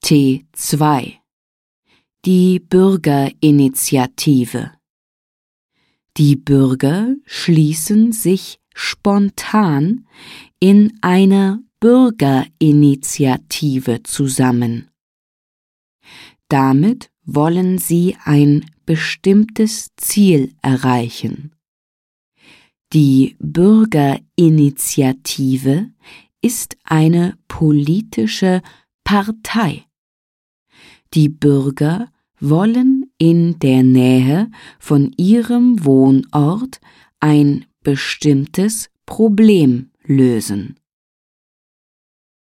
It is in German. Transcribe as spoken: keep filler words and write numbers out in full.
T zwei. Die Bürgerinitiative. Die Bürger schließen sich spontan in einer Bürgerinitiative zusammen. Damit wollen sie ein bestimmtes Ziel erreichen. Die Bürgerinitiative ist eine politische Partei. Die Bürger wollen in der Nähe von ihrem Wohnort ein bestimmtes Problem lösen.